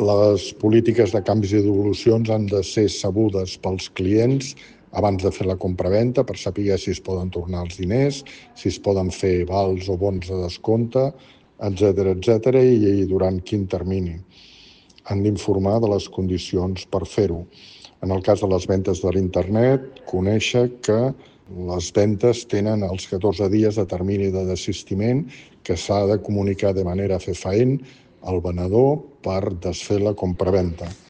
Les polítiques de canvis i devolucions han de ser sabudes pels clients abans de fer la compravenda per saber si es poden tornar els diners, si es poden fer vals o bons de descompte, etc., i durant quin termini. Han d'informar de les condicions per fer-ho. En el cas de les ventes de l'internet, conèixer que les ventes tenen els 14 dies de termini de desistiment que s'ha de comunicar de manera fefaent al venedor per desfer la compravenda.